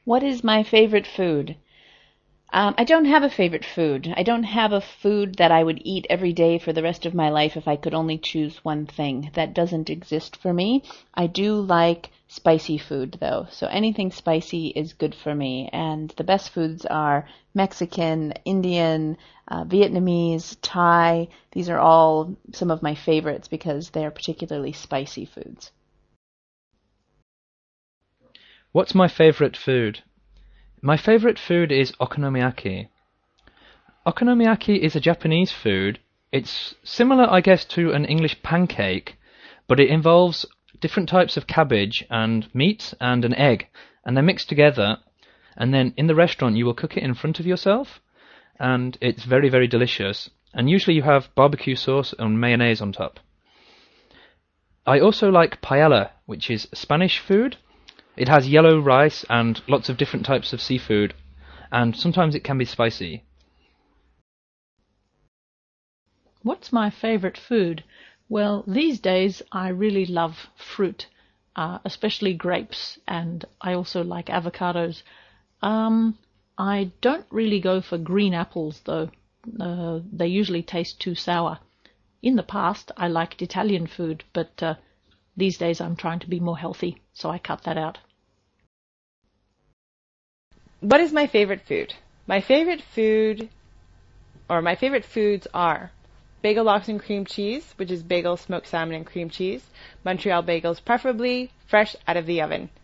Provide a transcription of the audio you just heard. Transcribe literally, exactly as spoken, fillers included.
What is my favorite food? Um, I don't have a favorite food. I don't have a food that I would eat every day for the rest of my life if I could only choose one thing. That doesn't exist for me. I do like spicy food, though, so anything spicy is good for me. And the best foods are Mexican, Indian, uh, Vietnamese, Thai. These are all some of my favorites because they are particularly spicy foods. What's my favorite food? My favorite food is okonomiyaki. Okonomiyaki is a Japanese food. It's similar, I guess, to an English pancake, but it involves different types of cabbage and meat and an egg, and they're mixed together, and then in the restaurant you will cook it in front of yourself, and it's very, very delicious. And usually you have barbecue sauce and mayonnaise on top. I also like paella, which is Spanish food. It has yellow rice and lots of different types of seafood, and sometimes it can be spicy. What's my favorite food? Well, these days I really love fruit, uh, especially grapes, and I also like avocados. Um, I don't really go for green apples, though. Uh, they usually taste too sour. In the past, I liked Italian food, but uh, these days I'm trying to be more healthy, so I cut that out. What is my favorite food? My favorite food, or my favorite foods are bagel lox and cream cheese, which is bagel, smoked salmon, and cream cheese. Montreal bagels, preferably fresh out of the oven.